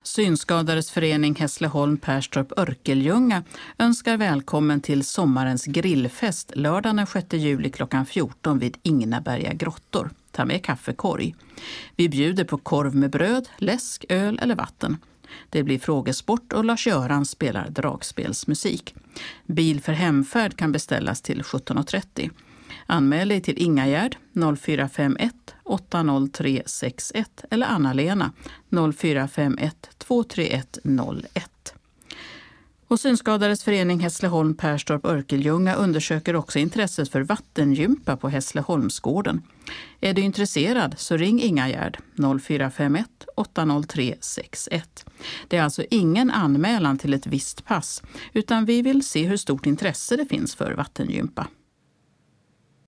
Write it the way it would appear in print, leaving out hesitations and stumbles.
Synskadades förening Hässleholm Perstorp Örkelljunga önskar välkommen till sommarens grillfest lördagen den 6 juli klockan 14 vid Ingnaberga grottor. Ta med kaffekorg. Vi bjuder på korv med bröd, läsk, öl eller vatten. Det blir frågesport och Lars-Göran spelar dragspelsmusik. Bil för hemfärd kan beställas till 17.30. Anmäl dig till Ingagärd 0451 80361 eller Anna-Lena 0451 231 01. Och Synskadades förening Hässleholm Perstorp Örkelljunga undersöker också intresset för vattengympa på Hässleholmsgården. Är du intresserad så ring Ingagärd 0451 80361. Det är alltså ingen anmälan till ett visst pass utan vi vill se hur stort intresse det finns för vattengympa.